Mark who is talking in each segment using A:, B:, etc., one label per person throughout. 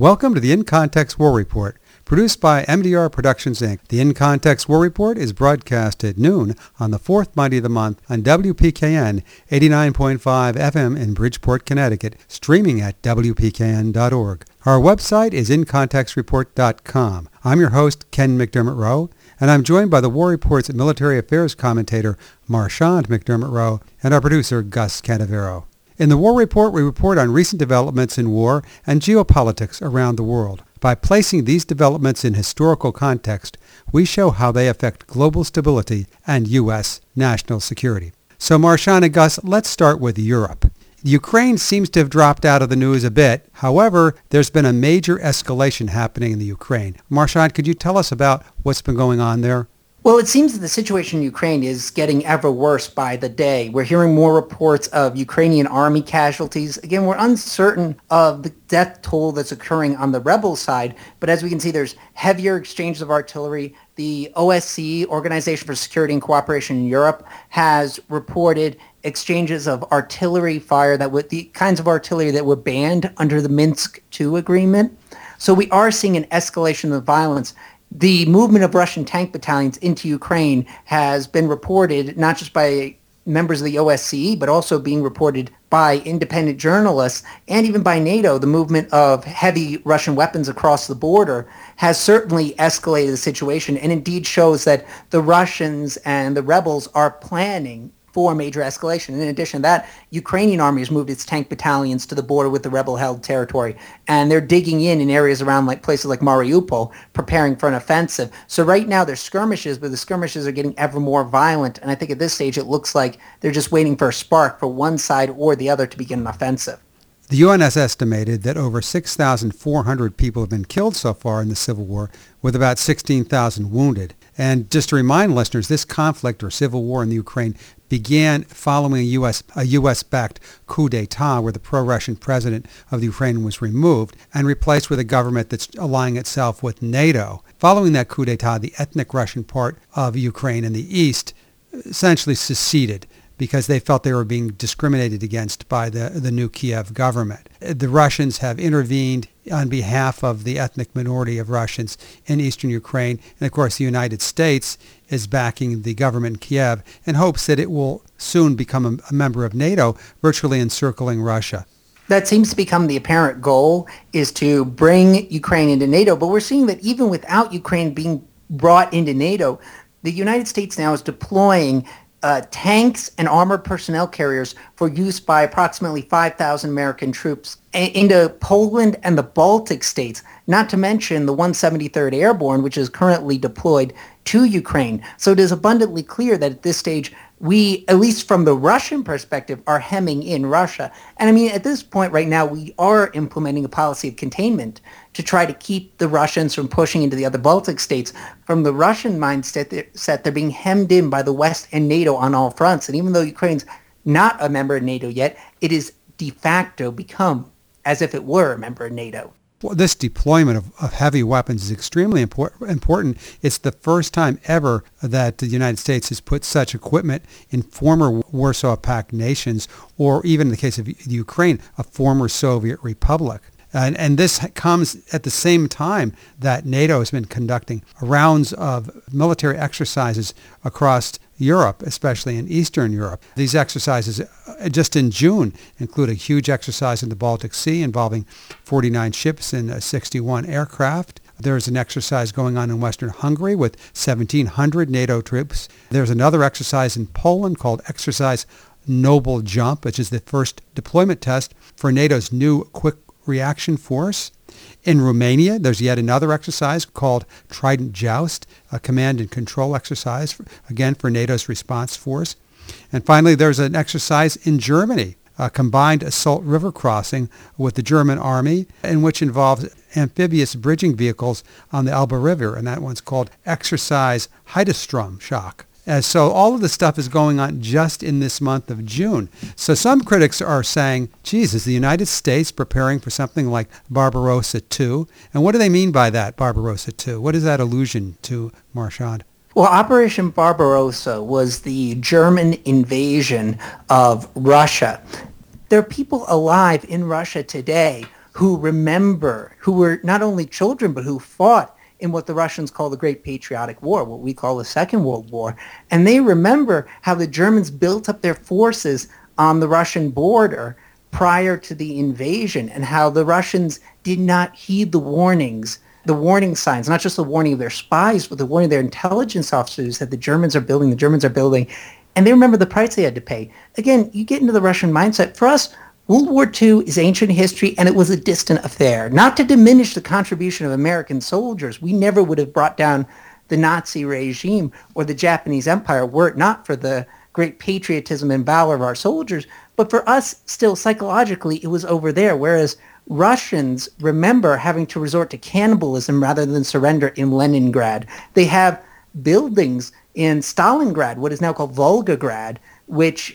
A: Welcome to the In Context War Report, produced by MDR Productions, Inc. The In Context War Report is broadcast at noon on the fourth Monday of the month on WPKN 89.5 FM in Bridgeport, Connecticut, streaming at WPKN.org. Our website is incontextreport.com. I'm your host, Ken McDermott Rowe, and I'm joined by the War Report's military affairs commentator, Marchand McDermott Rowe, and our producer, Gus Canavero. In the War Report, we report on recent developments in war and geopolitics around the world. By placing these developments in historical context, we show how they affect global stability and U.S. national security. So, Marchand and Gus, let's start with Europe. Ukraine seems to have dropped out of the news a bit. However, there's been a major escalation happening in the Ukraine. Marchand, could you tell us about what's been going on there?
B: Well, it seems that the situation in Ukraine is getting ever worse by the day. We're hearing more reports of Ukrainian army casualties. Again, we're uncertain of the death toll that's occurring on the rebel side, but as we can see, there's heavier exchanges of artillery. The OSCE, Organization for Security and Cooperation in Europe, has reported exchanges of artillery fire the kinds of artillery that were banned under the Minsk II agreement. So we are seeing an escalation of violence. The movement of Russian tank battalions into Ukraine has been reported not just by members of the OSCE, but also being reported by independent journalists and even by NATO. The movement of heavy Russian weapons across the border has certainly escalated the situation and indeed shows that the Russians and the rebels are planning for major escalation. In addition to that, Ukrainian army has moved its tank battalions to the border with the rebel-held territory, and they're digging in areas around places like Mariupol, preparing for an offensive. So right now there's skirmishes, but the skirmishes are getting ever more violent, and I think at this stage it looks like they're just waiting for a spark for one side or the other to begin an offensive.
A: The UN has estimated that over 6,400 people have been killed so far in the civil war, with about 16,000 wounded. And just to remind listeners, this conflict or civil war in the Ukraine began following a U.S.-backed coup d'etat where the pro-Russian president of the Ukraine was removed and replaced with a government that's allying itself with NATO. Following that coup d'etat, the ethnic Russian part of Ukraine in the east essentially seceded because they felt they were being discriminated against by the new Kiev government. The Russians have intervened on behalf of the ethnic minority of Russians in eastern Ukraine. And of course, the United States is backing the government in Kiev in hopes that it will soon become a member of NATO, virtually encircling Russia.
B: That seems to become the apparent goal, is to bring Ukraine into NATO. But we're seeing that even without Ukraine being brought into NATO, the United States now is deploying tanks and armored personnel carriers for use by approximately 5,000 American troops into Poland and the Baltic states, not to mention the 173rd Airborne, which is currently deployed to Ukraine. So it is abundantly clear that at this stage, we, at least from the Russian perspective, are hemming in Russia. And I mean, at this point right now, we are implementing a policy of containment to try to keep the Russians from pushing into the other Baltic states. From the Russian mindset, they're being hemmed in by the West and NATO on all fronts. And even though Ukraine's not a member of NATO yet, it is de facto become as if it were a member of NATO.
A: Well, this deployment of heavy weapons is extremely important. It's the first time ever that the United States has put such equipment in former Warsaw Pact nations, or even in the case of Ukraine, a former Soviet republic. And this comes at the same time that NATO has been conducting rounds of military exercises across Europe, especially in Eastern Europe. These exercises, just in June, include a huge exercise in the Baltic Sea involving 49 ships and 61 aircraft. There's an exercise going on in Western Hungary with 1,700 NATO troops. There's another exercise in Poland called Exercise Noble Jump, which is the first deployment test for NATO's new Quick Reaction Force. In Romania, there's yet another exercise called Trident Joust, a command and control exercise, again for NATO's response force. And finally, there's an exercise in Germany, a combined assault river crossing with the German army, in which involves amphibious bridging vehicles on the Elbe River, and that one's called Exercise Heidestrom-Schock. So all of this stuff is going on just in this month of June. So some critics are saying, geez, is the United States preparing for something like Barbarossa II? And what do they mean by that, Barbarossa II? What is that allusion to, Marchand?
B: Well, Operation Barbarossa was the German invasion of Russia. There are people alive in Russia today who remember, who were not only children, but who fought in what the Russians call the Great Patriotic War, what we call the Second World War. And they remember how the Germans built up their forces on the Russian border prior to the invasion, and how the Russians did not heed the warnings, the warning signs, not just the warning of their spies, but the warning of their intelligence officers that the Germans are building, the Germans are building. And they remember the price they had to pay. Again, you get into the Russian mindset. For us, World War II is ancient history, and it was a distant affair. Not to diminish the contribution of American soldiers. We never would have brought down the Nazi regime or the Japanese Empire were it not for the great patriotism and valor of our soldiers. But for us, still psychologically, it was over there, whereas Russians remember having to resort to cannibalism rather than surrender in Leningrad. They have buildings in Stalingrad, what is now called Volgograd, which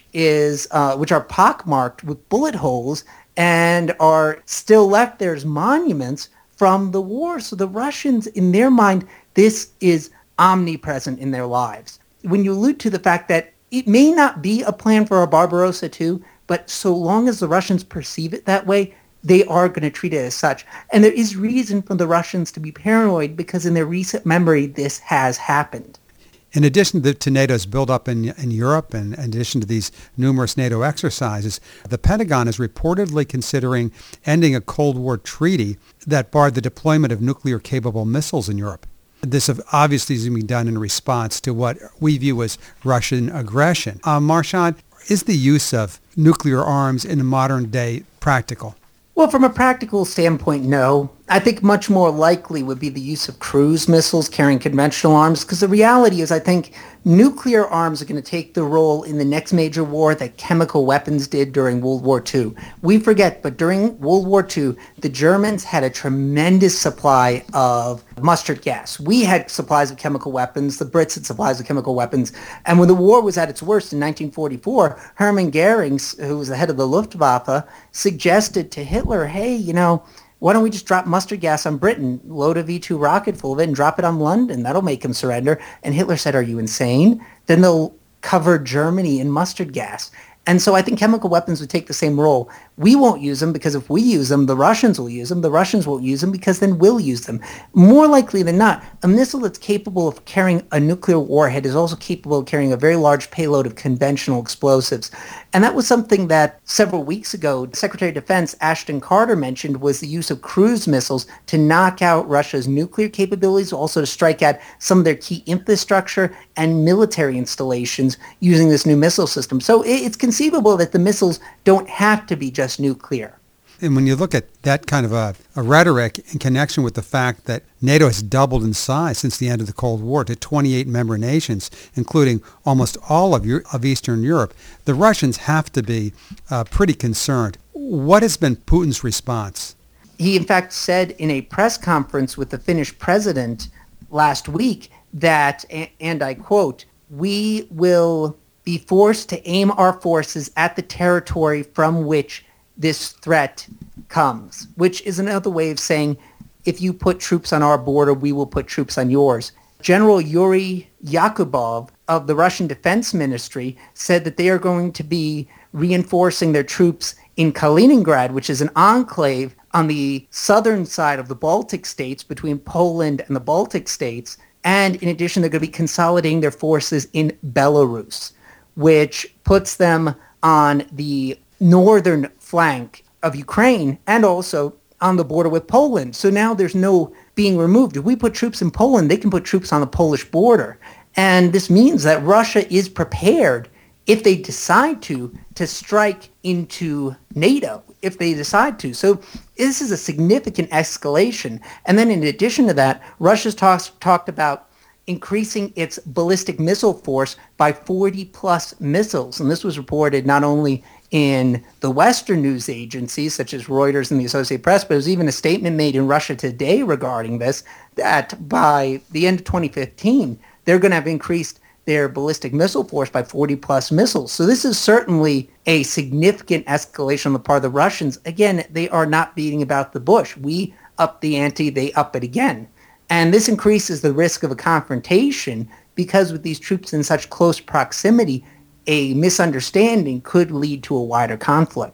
B: are pockmarked with bullet holes and are still left there as monuments from the war. So the Russians, in their mind, this is omnipresent in their lives. When you allude to the fact that it may not be a plan for a Barbarossa II, but so long as the Russians perceive it that way, they are going to treat it as such. And there is reason for the Russians to be paranoid because in their recent memory, this has happened.
A: In addition to NATO's buildup in Europe, and in addition to these numerous NATO exercises, the Pentagon is reportedly considering ending a Cold War treaty that barred the deployment of nuclear-capable missiles in Europe. This obviously is going to be done in response to what we view as Russian aggression. Marchand, is the use of nuclear arms in the modern day practical?
B: Well, from a practical standpoint, no. I think much more likely would be the use of cruise missiles carrying conventional arms, because the reality is I think nuclear arms are going to take the role in the next major war that chemical weapons did during World War II. We forget, but during World War II, the Germans had a tremendous supply of mustard gas. We had supplies of chemical weapons. The Brits had supplies of chemical weapons. And when the war was at its worst in 1944, Hermann Goering, who was the head of the Luftwaffe, suggested to Hitler, hey, why don't we just drop mustard gas on Britain, load a V-2 rocket full of it, and drop it on London? That'll make them surrender. And Hitler said, are you insane? Then they'll cover Germany in mustard gas. And so I think chemical weapons would take the same role. We won't use them because if we use them, the Russians will use them. The Russians won't use them because then we'll use them. More likely than not, a missile that's capable of carrying a nuclear warhead is also capable of carrying a very large payload of conventional explosives. And that was something that several weeks ago, Secretary of Defense Ashton Carter mentioned was the use of cruise missiles to knock out Russia's nuclear capabilities, also to strike at some of their key infrastructure and military installations using this new missile system. So it's conceivable that the missiles don't have to be just nuclear.
A: And when you look at that kind of a rhetoric in connection with the fact that NATO has doubled in size since the end of the Cold War to 28 member nations, including almost all of Eastern Europe, the Russians have to be pretty concerned. What has been Putin's response?
B: He, in fact, said in a press conference with the Finnish president last week that, and I quote, "We will be forced to aim our forces at the territory from which this threat comes," which is another way of saying, if you put troops on our border, we will put troops on yours. General Yuri Yakubov of the Russian Defense Ministry said that they are going to be reinforcing their troops in Kaliningrad, which is an enclave on the southern side of the Baltic states between Poland and the Baltic states. And in addition, they're going to be consolidating their forces in Belarus, which puts them on the northern flank of Ukraine and also on the border with Poland. So now there's no being removed. If we put troops in Poland, they can put troops on the Polish border. And this means that Russia is prepared, if they decide to strike into NATO, if they decide to. So this is a significant escalation. And then in addition to that, Russia's talked about increasing its ballistic missile force by 40-plus missiles. And this was reported not only in the Western news agencies, such as Reuters and the Associated Press, but there's even a statement made in Russia Today regarding this, that by the end of 2015, they're going to have increased their ballistic missile force by 40-plus missiles. So this is certainly a significant escalation on the part of the Russians. Again, they are not beating about the bush. We up the ante, they up it again. And this increases the risk of a confrontation because with these troops in such close proximity, a misunderstanding could lead to a wider conflict.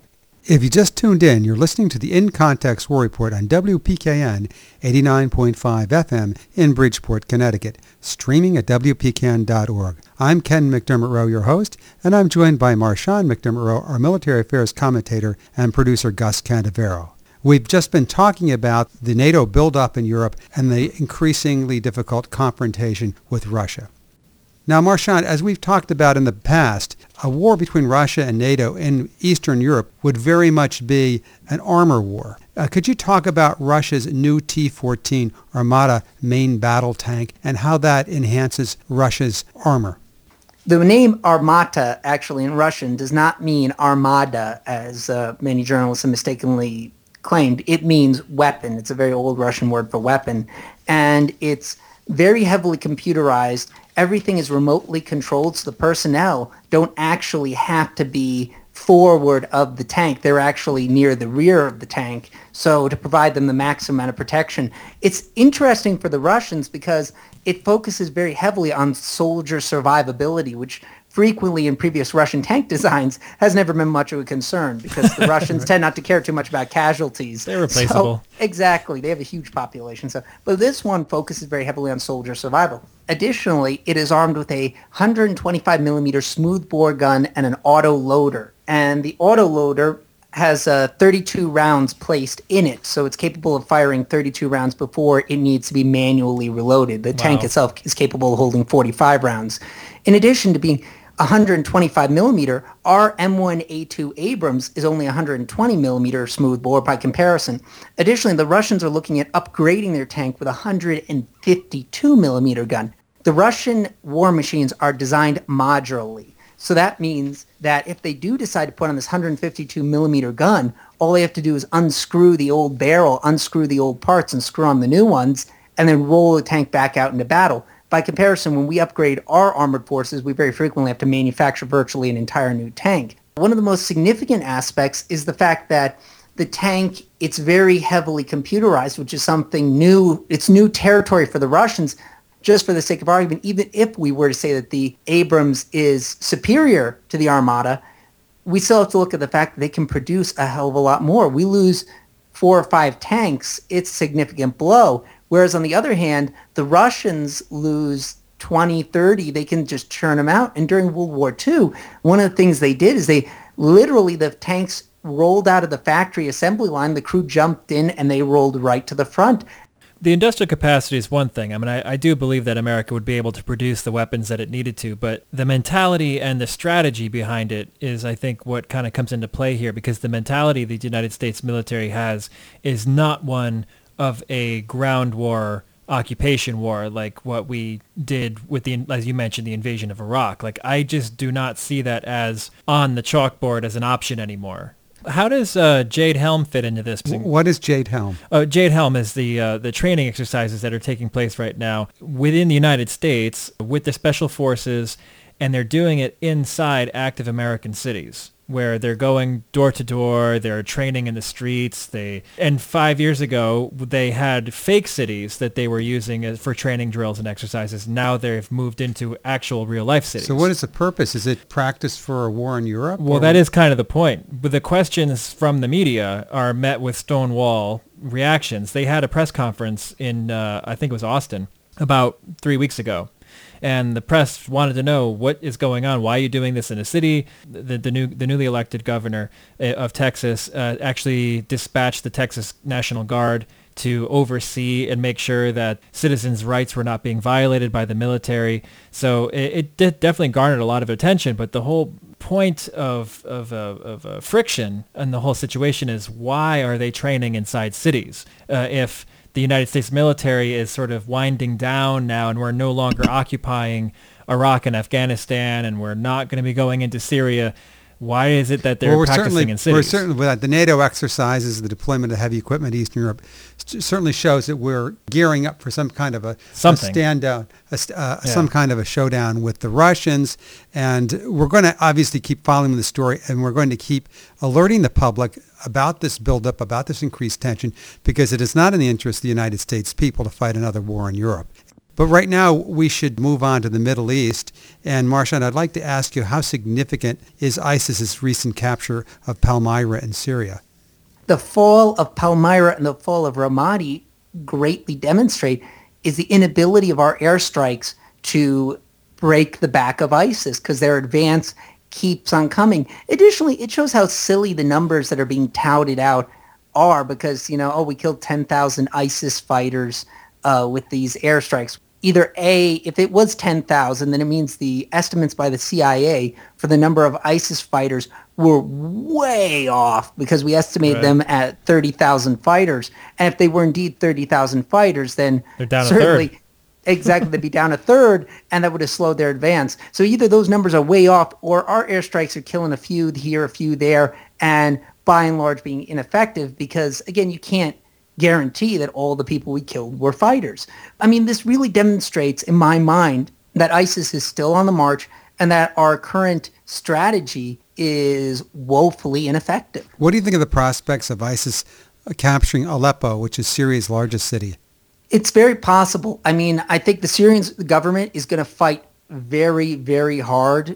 A: If you just tuned in, you're listening to the In Context War Report on WPKN 89.5 FM in Bridgeport, Connecticut, streaming at WPKN.org. I'm Ken McDermott Rowe, your host, and I'm joined by Marshawn McDermott Rowe, our military affairs commentator, and producer Gus Candavero. We've just been talking about the NATO buildup in Europe and the increasingly difficult confrontation with Russia. Now, Marshawn, as we've talked about in the past, a war between Russia and NATO in Eastern Europe would very much be an armor war. Could you talk about Russia's new T-14 Armata main battle tank and how that enhances Russia's armor?
B: The name Armata, actually, in Russian, does not mean armada, as many journalists have mistakenly claimed. It means weapon. It's a very old Russian word for weapon, and it's very heavily computerized. Everything is remotely controlled, so the personnel don't actually have to be forward of the tank. They're actually near the rear of the tank, so to provide them the maximum amount of protection. It's interesting for the Russians because it focuses very heavily on soldier survivability, which frequently in previous Russian tank designs has never been much of a concern because the Russians tend not to care too much about casualties.
C: They're replaceable.
B: So, exactly. They have a huge population. But this one focuses very heavily on soldier survival. Additionally, it is armed with a 125 millimeter smoothbore gun and an auto loader. And the auto loader has 32 rounds placed in it, so it's capable of firing 32 rounds before it needs to be manually reloaded. The tank itself is capable of holding 45 rounds. In addition to being 125 millimeter, our M1A2 Abrams is only 120 millimeter smoothbore by comparison. Additionally, the Russians are looking at upgrading their tank with a 152 millimeter gun. The Russian war machines are designed modularly. So that means that if they do decide to put on this 152 millimeter gun, all they have to do is unscrew the old barrel, unscrew the old parts, and screw on the new ones, and then roll the tank back out into battle. By comparison, when we upgrade our armored forces, we very frequently have to manufacture virtually an entire new tank. One of the most significant aspects is the fact that the tank, it's very heavily computerized, which is something new. It's new territory for the Russians. Just for the sake of argument, even if we were to say that the Abrams is superior to the Armata, we still have to look at the fact that they can produce a hell of a lot more. We lose 4 or 5 tanks, it's a significant blow. Whereas on the other hand, the Russians lose 20, 30, they can just churn them out. And during World War II, one of the things they did is the tanks rolled out of the factory assembly line, the crew jumped in, and they rolled right to the front.
C: The industrial capacity is one thing. I mean, I do believe that America would be able to produce the weapons that it needed to, but the mentality and the strategy behind it is, I think, what kind of comes into play here, because the mentality the United States military has is not one of a ground war, occupation war, like what we did with as you mentioned, the invasion of Iraq. Like, I just do not see that as on the chalkboard as an option anymore. How does Jade Helm fit into this?
A: What is Jade Helm?
C: Jade Helm is the training exercises that are taking place right now within the United States with the special forces, and they're doing it inside active American cities, where they're going door to door, they're training in the streets. And 5 years ago, they had fake cities that they were using for training drills and exercises. Now they've moved into actual real-life cities.
A: So what is the purpose? Is it practice for a war in Europe?
C: Well, that is kind of the point. But the questions from the media are met with stonewall reactions. They had a press conference in, I think it was Austin, about 3 weeks ago. And the press wanted to know what is going on. Why are you doing this in a city? The newly elected governor of Texas actually dispatched the Texas National Guard to oversee and make sure that citizens' rights were not being violated by the military. So it definitely garnered a lot of attention. But the whole point of friction in the whole situation is, why are they training inside cities? If the United States military is sort of winding down now, and we're no longer occupying Iraq and Afghanistan, and we're not going to be going into Syria, why is it that they're practicing in cities?
A: We're certainly, with the NATO exercises, the deployment of heavy equipment in Eastern Europe, certainly shows that we're gearing up for some kind of a standout, some kind of a showdown with the Russians. And we're going to obviously keep following the story, and we're going to keep alerting the public about this buildup, about this increased tension, because it is not in the interest of the United States people to fight another war in Europe. But right now, we should move on to the Middle East. And Marshawn, I'd like to ask you, how significant is ISIS's recent capture of Palmyra in Syria?
B: The fall of Palmyra and the fall of Ramadi greatly demonstrate is the inability of our airstrikes to break the back of ISIS because their advance keeps on coming. Additionally, it shows how silly the numbers that are being touted out are because, we killed 10,000 ISIS fighters with these airstrikes. Either A, if it was 10,000, then it means the estimates by the CIA for the number of ISIS fighters were way off because we estimated them at 30,000 fighters. And if they were indeed 30,000 fighters, then
C: they're down
B: certainly,
C: a third.
B: Exactly, they'd be down a third, and that would have slowed their advance. So either those numbers are way off, or our airstrikes are killing a few here, a few there, and by and large being ineffective because, again, you can't guarantee that all the people we killed were fighters. I mean, this really demonstrates, in my mind, that ISIS is still on the march and that our current strategy is woefully ineffective.
A: What do you think of the prospects of ISIS capturing Aleppo, which is Syria's largest city?
B: It's very possible. I mean, I think the Syrian government is going to fight very, very hard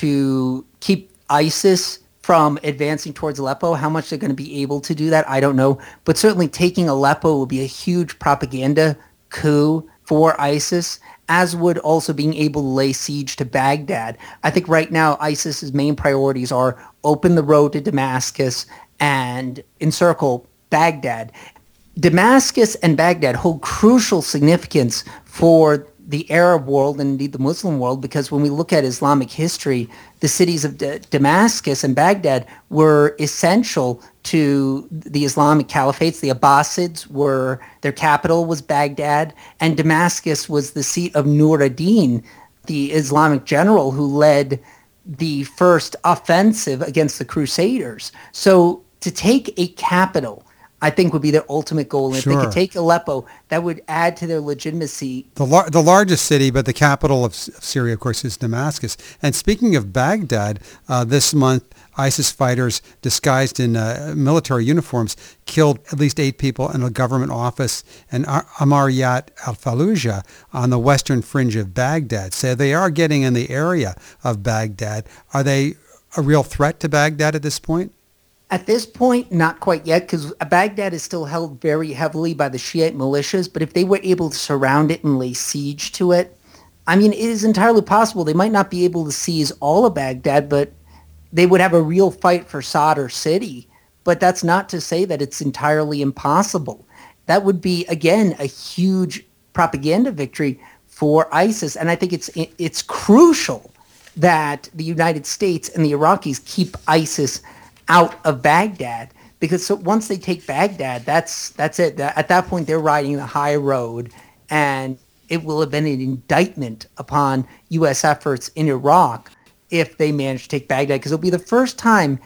B: to keep ISIS from advancing towards Aleppo. How much they're going to be able to do that, I don't know. But certainly taking Aleppo will be a huge propaganda coup for ISIS, as would also being able to lay siege to Baghdad. I think right now ISIS's main priorities are open the road to Damascus and encircle Baghdad. Damascus and Baghdad hold crucial significance for the Arab world and indeed the Muslim world because when we look at Islamic history, the cities of Damascus and Baghdad were essential to the Islamic caliphates. The Abbasids their capital was Baghdad, and Damascus was the seat of Nur ad-Din, the Islamic general who led the first offensive against the Crusaders. So to take a capital, I think would be their ultimate goal. And if they could take Aleppo, that would add to their legitimacy.
A: The largest city, but the capital of Syria, of course, is Damascus. And speaking of Baghdad, this month, ISIS fighters disguised in military uniforms killed at least 8 people in a government office in Amariyat al-Fallujah on the western fringe of Baghdad. So they are getting in the area of Baghdad. Are they a real threat to Baghdad at this point?
B: At this point, not quite yet, because Baghdad is still held very heavily by the Shiite militias. But if they were able to surround it and lay siege to it, I mean, it is entirely possible. They might not be able to seize all of Baghdad, but they would have a real fight for Sadr city. But that's not to say that it's entirely impossible. That would be, again, a huge propaganda victory for ISIS. And I think it's crucial that the United States and the Iraqis keep ISIS out of Baghdad, because once they take Baghdad, that's it. At that point, they're riding the high road, and it will have been an indictment upon U.S. efforts in Iraq if they manage to take Baghdad, because it'll be the first time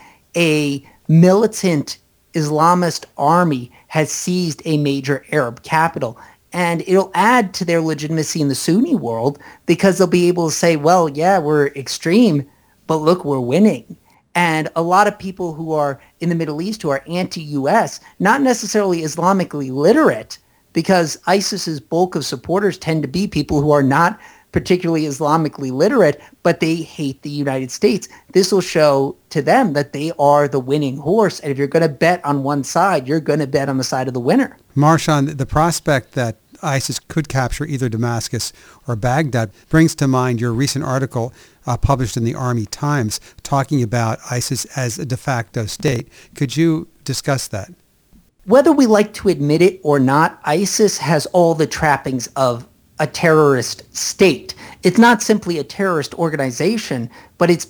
B: a militant Islamist army has seized a major Arab capital. And it'll add to their legitimacy in the Sunni world, because they'll be able to say, well, yeah, we're extreme, but look, we're winning. And a lot of people who are in the Middle East who are anti-U.S., not necessarily Islamically literate, because ISIS's bulk of supporters tend to be people who are not particularly Islamically literate, but they hate the United States. This will show to them that they are the winning horse. And if you're going to bet on one side, you're going to bet on the side of the winner.
A: Marshawn, the prospect that ISIS could capture either Damascus or Baghdad brings to mind your recent article published in the Army Times talking about ISIS as a de facto state. Could you discuss that?
B: Whether we like to admit it or not, ISIS has all the trappings of a terrorist state. It's not simply a terrorist organization, but it's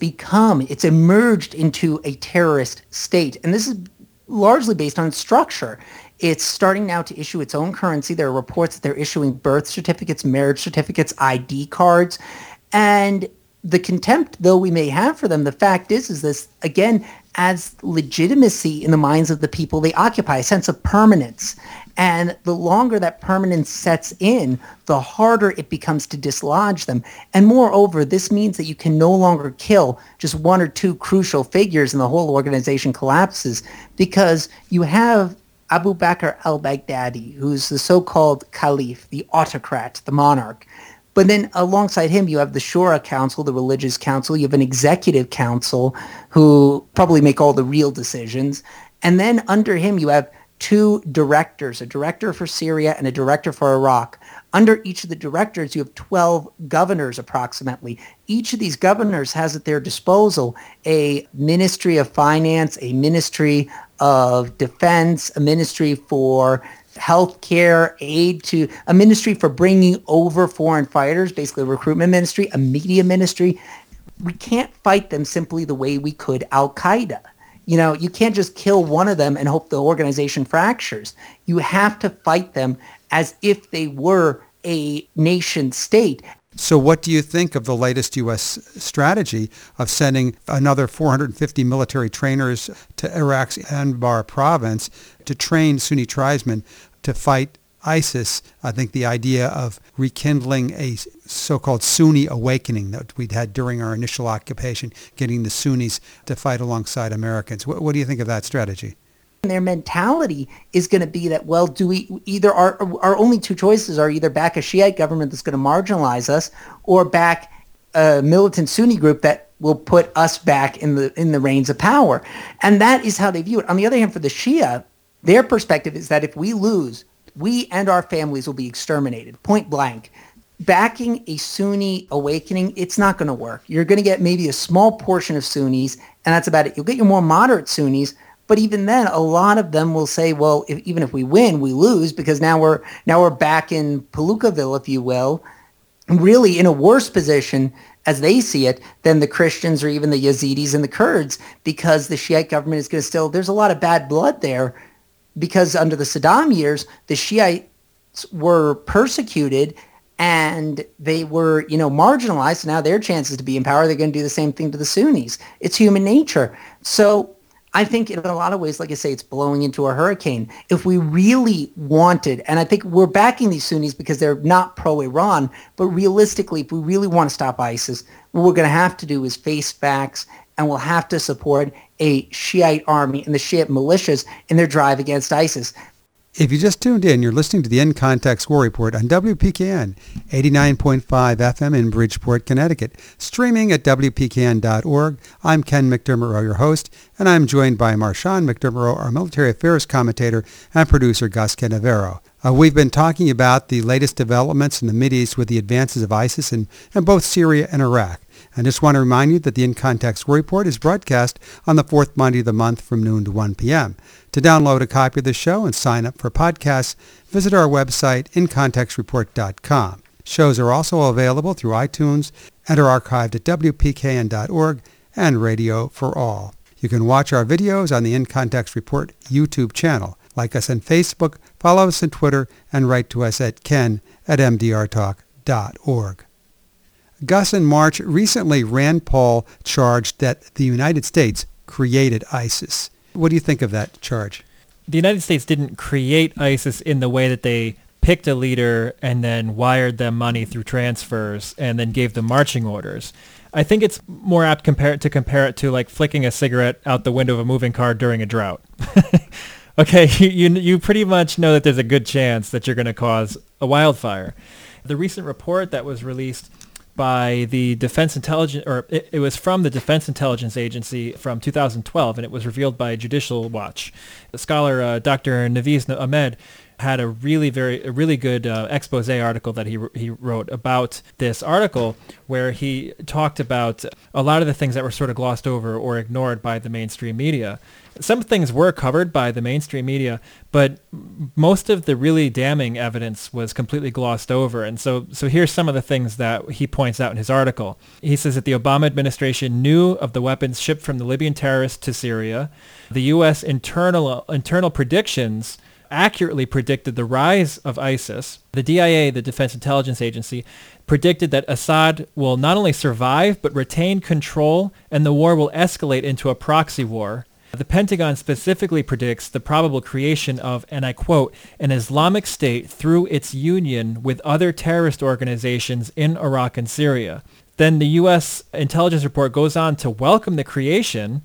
B: emerged into a terrorist state. And this is largely based on its structure. It's starting now to issue its own currency. There are reports that they're issuing birth certificates, marriage certificates, ID cards. And the contempt, though, we may have for them, the fact is this, again, adds legitimacy in the minds of the people they occupy, a sense of permanence. And the longer that permanence sets in, the harder it becomes to dislodge them. And moreover, this means that you can no longer kill just one or two crucial figures and the whole organization collapses, because you have Abu Bakr al-Baghdadi, who's the so-called caliph, the autocrat, the monarch. But then alongside him, you have the Shura Council, the religious council. You have an executive council who probably make all the real decisions. And then under him, you have two directors, a director for Syria and a director for Iraq. Under each of the directors, you have 12 governors approximately. Each of these governors has at their disposal a ministry of finance, a ministry of defense, a ministry for healthcare, aid to a ministry for bringing over foreign fighters, basically a recruitment ministry, a media ministry. We can't fight them simply the way we could Al-Qaeda. You know, you can't just kill one of them and hope the organization fractures. You have to fight them as if they were a nation state.
A: So what do you think of the latest U.S. strategy of sending another 450 military trainers to Iraq's Anbar province to train Sunni tribesmen to fight ISIS? I think the idea of rekindling a so-called Sunni awakening that we'd had during our initial occupation, getting the Sunnis to fight alongside Americans. What do you think of that strategy?
B: Their mentality is going to be that, well, do we either our only two choices are either back a Shiite government that's going to marginalize us or back a militant Sunni group that will put us back in the reins of power. And that is how they view it. On the other hand, for the Shia, their perspective is that if we lose, we and our families will be exterminated, point blank. Backing a Sunni awakening, it's not going to work. You're going to get maybe a small portion of Sunnis, and that's about it. You'll get your more moderate Sunnis, but even then, a lot of them will say, well, even if we win, we lose because now we're back in Palookaville, if you will, really in a worse position as they see it than the Christians or even the Yazidis and the Kurds, because the Shiite government is going to still, there's a lot of bad blood there because under the Saddam years, the Shiites were persecuted and they were, marginalized. Now their chances to be in power, they're going to do the same thing to the Sunnis. It's human nature. So I think in a lot of ways, like I say, it's blowing into a hurricane. If we really wanted, and I think we're backing these Sunnis because they're not pro-Iran, but realistically, if we really want to stop ISIS, what we're going to have to do is face facts, and we'll have to support a Shiite army and the Shiite militias in their drive against ISIS.
A: If you just tuned in, you're listening to the In Context War Report on WPKN 89.5 FM in Bridgeport, Connecticut, streaming at WPKN.org. I'm Ken McDermott, your host, and I'm joined by Marshawn McDermott, our military affairs commentator, and producer Gus Canavero. We've been talking about the latest developments in the Mideast with the advances of ISIS in both Syria and Iraq. I just want to remind you that the In Context War Report is broadcast on the fourth Monday of the month from noon to 1 p.m. To download a copy of the show and sign up for podcasts, visit our website, incontextreport.com. Shows are also available through iTunes and are archived at WPKN.org and Radio for All. You can watch our videos on the In Context Report YouTube channel. Like us on Facebook, follow us on Twitter, and write to us at ken@mdrtalk.org. Gus, in March, recently Rand Paul charged that the United States created ISIS. What do you think of that charge?
C: The United States didn't create ISIS in the way that they picked a leader and then wired them money through transfers and then gave them marching orders. I think it's more apt to compare it to like flicking a cigarette out the window of a moving car during a drought. Okay, you pretty much know that there's a good chance that you're going to cause a wildfire. The recent report that was released by the Defense Intelligence, or it was from the Defense Intelligence Agency from 2012, and it was revealed by Judicial Watch. The scholar Dr. Naviz Ahmed had a really good expose article that he wrote about this article, where he talked about a lot of the things that were sort of glossed over or ignored by the mainstream media. Some things were covered by the mainstream media, but most of the really damning evidence was completely glossed over. And so here's some of the things that he points out in his article. He says that the Obama administration knew of the weapons shipped from the Libyan terrorists to Syria. The U.S. internal predictions accurately predicted the rise of ISIS. The DIA, the Defense Intelligence Agency, predicted that Assad will not only survive, but retain control, and the war will escalate into a proxy war. The Pentagon specifically predicts the probable creation of, and I quote, an Islamic State through its union with other terrorist organizations in Iraq and Syria. Then the U.S. intelligence report goes on to welcome the creation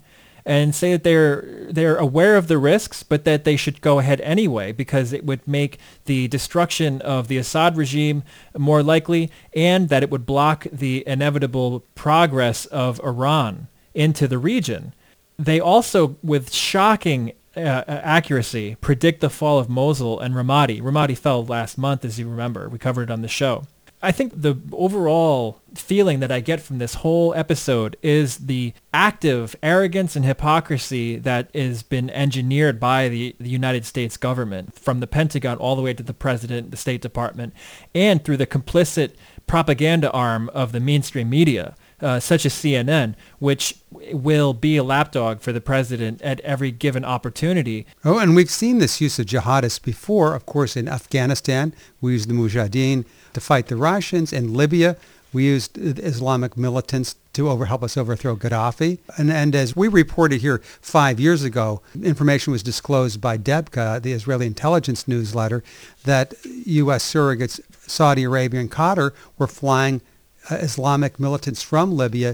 C: and say that they're aware of the risks, but that they should go ahead anyway because it would make the destruction of the Assad regime more likely, and that it would block the inevitable progress of Iran into the region. They also, with shocking accuracy, predict the fall of Mosul and Ramadi. Ramadi fell last month, as you remember. We covered it on the show. I think the overall feeling that I get from this whole episode is the active arrogance and hypocrisy that has been engineered by the United States government, from the Pentagon all the way to the President, the State Department, and through the complicit propaganda arm of the mainstream media, such as CNN, which will be a lapdog for the president at every given opportunity.
A: Oh, and we've seen this use of jihadists before. Of course, in Afghanistan, we used the Mujahideen to fight the Russians. In Libya, we used Islamic militants to help us overthrow Gaddafi. And as we reported here 5 years ago, information was disclosed by Debka, the Israeli intelligence newsletter, that U.S. surrogates, Saudi Arabia and Qatar, were flying Islamic militants from Libya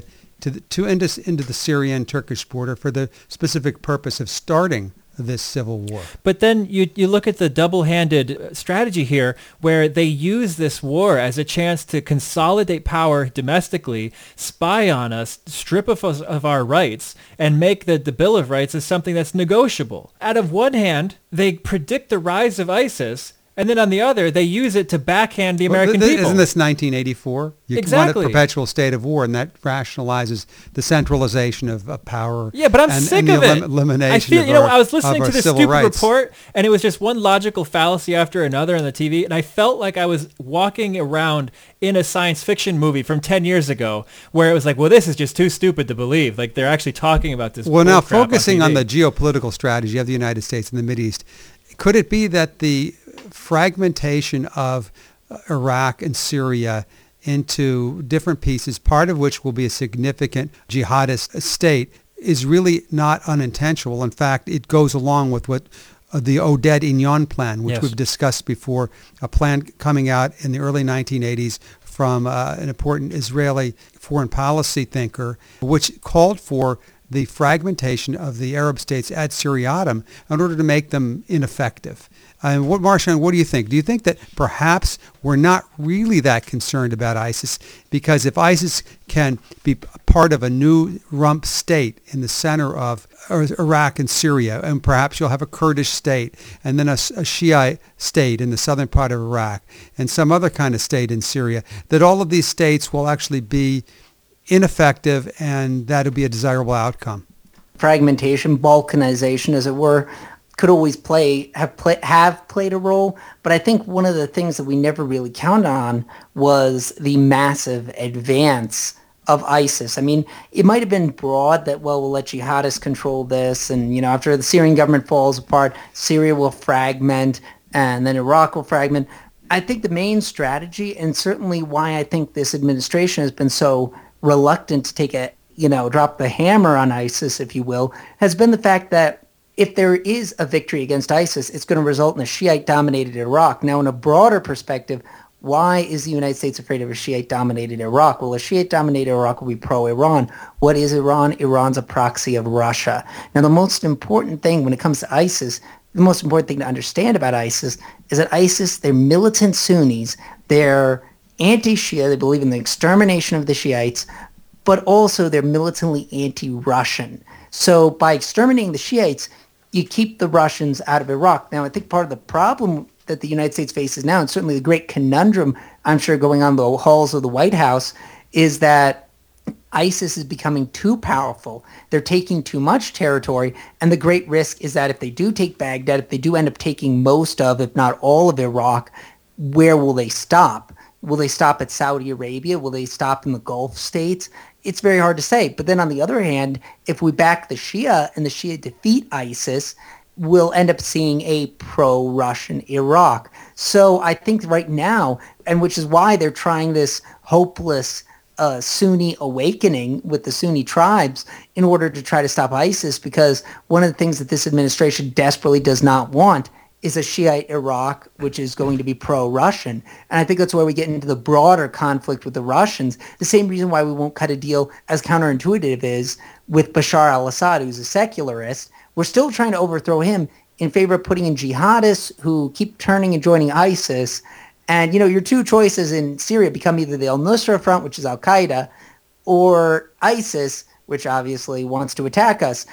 A: into the Syrian-Turkish border for the specific purpose of starting this civil war.
C: But then you look at the double-handed strategy here, where they use this war as a chance to consolidate power domestically, spy on us, strip us of our rights, and make the Bill of Rights as something that's negotiable. Out of one hand, they predict the rise of ISIS, and then on the other, they use it to backhand the American people.
A: Isn't this 1984? You
C: Exactly.
A: want a perpetual state of war, and that rationalizes the centralization of power.
C: Yeah, but I'm sick of it.
A: Elimination
C: I feel,
A: of
C: I was listening to this
A: civil
C: stupid
A: rights.
C: report, and it was just one logical fallacy after another on the TV, and I felt like I was walking around in a science fiction movie from 10 years ago, where it was like, well, this is just too stupid to believe. Like, they're actually talking about this.
A: Well, now
C: crap
A: focusing
C: on
A: on the geopolitical strategy of the United States and the Mideast, could it be that the fragmentation of Iraq and Syria into different pieces, part of which will be a significant jihadist state, is really not unintentional? In fact, it goes along with what the Oded-Inyan plan, which
C: Yes.
A: we've discussed before, a plan coming out in the early 1980s from an important Israeli foreign policy thinker, which called for the fragmentation of the Arab states ad seriatim in order to make them ineffective. Marshawn, what do you think? Do you think that perhaps we're not really that concerned about ISIS? Because if ISIS can be part of a new rump state in the center of Iraq and Syria, and perhaps you'll have a Kurdish state, and then a Shiite state in the southern part of Iraq, and some other kind of state in Syria, that all of these states will actually be ineffective, and that would be a desirable outcome.
B: Fragmentation, balkanization, as it were, could always have played a role, but I think one of the things that we never really counted on was the massive advance of ISIS. I mean, it might have been broad that, well, we'll let jihadists control this, and after the Syrian government falls apart, Syria will fragment, and then Iraq will fragment. I think the main strategy, and certainly why I think this administration has been so reluctant to drop the hammer on ISIS, if you will, has been the fact that if there is a victory against ISIS, it's going to result in a Shiite-dominated Iraq. Now, in a broader perspective, why is the United States afraid of a Shiite-dominated Iraq? Well, a Shiite-dominated Iraq will be pro-Iran. What is Iran? Iran's a proxy of Russia. Now, the most important thing when it comes to ISIS, the most important thing to understand about ISIS is that ISIS, they're militant Sunnis, they're anti-Shia, they believe in the extermination of the Shiites, but also they're militantly anti-Russian. So by exterminating the Shiites, you keep the Russians out of Iraq. Now, I think part of the problem that the United States faces now, and certainly the great conundrum, I'm sure, going on the halls of the White House, is that ISIS is becoming too powerful. They're taking too much territory, and the great risk is that if they do take Baghdad, if they do end up taking most of, if not all of Iraq, where will they stop? Will they stop at Saudi Arabia? Will they stop in the Gulf states? It's very hard to say. But then on the other hand, if we back the Shia and the Shia defeat ISIS, we'll end up seeing a pro-Russian Iraq. So I think right now, and which is why they're trying this hopeless Sunni awakening with the Sunni tribes in order to try to stop ISIS, because one of the things that this administration desperately does not want is a Shiite Iraq, which is going to be pro-Russian. And I think that's where we get into the broader conflict with the Russians. The same reason why we won't cut a deal, as counterintuitive is, with Bashar al-Assad, who's a secularist. We're still trying to overthrow him in favor of putting in jihadists who keep turning and joining ISIS. And, your two choices in Syria become either the al-Nusra Front, which is al-Qaeda, or ISIS, which obviously wants to attack us.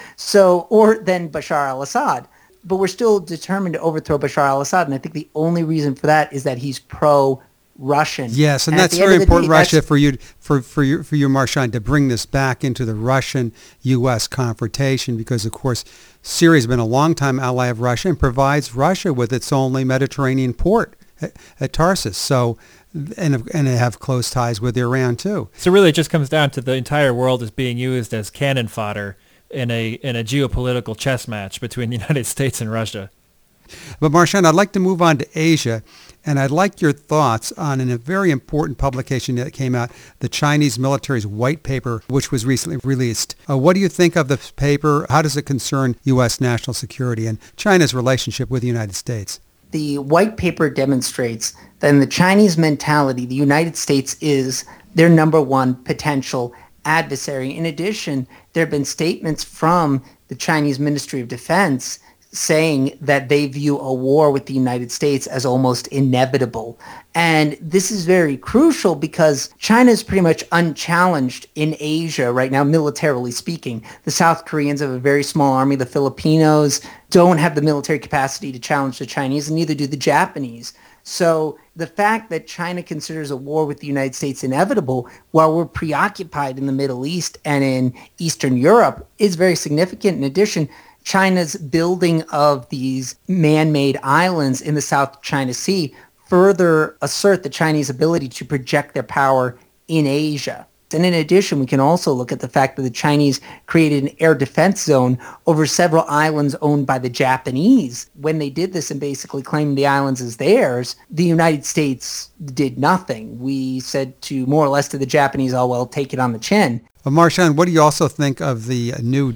B: Or then Bashar al-Assad. But we're still determined to overthrow Bashar al-Assad. And I think the only reason for that is that he's pro-Russian.
A: Yes, and that's very important, Russia, for you, Marchand, to bring this back into the Russian-U.S. confrontation, because, of course, Syria has been a long-time ally of Russia and provides Russia with its only Mediterranean port at Tarsus. So, and they have close ties with Iran too.
C: So really, it just comes down to the entire world is being used as cannon fodder in a geopolitical chess match between the United States and Russia.
A: But Marchand, I'd like to move on to Asia, and I'd like your thoughts on a very important publication that came out, the Chinese military's white paper, which was recently released. What do you think of this paper? How does it concern U.S. national security and China's relationship with the United States?
B: The white paper demonstrates that in the Chinese mentality, the United States is their number one potential adversary. In addition, there have been statements from the Chinese Ministry of Defense saying that they view a war with the United States as almost inevitable. And this is very crucial because China is pretty much unchallenged in Asia right now, militarily speaking. The South Koreans have a very small army. The Filipinos don't have the military capacity to challenge the Chinese, and neither do the Japanese. So the fact that China considers a war with the United States inevitable while we're preoccupied in the Middle East and in Eastern Europe is very significant. In addition, China's building of these man-made islands in the South China Sea further assert the Chinese ability to project their power in Asia. And in addition, we can also look at the fact that the Chinese created an air defense zone over several islands owned by the Japanese. When they did this and basically claimed the islands as theirs, the United States did nothing. We said to more or less to the Japanese, oh, well, take it on the chin.
A: Marchand, what do you also think of the new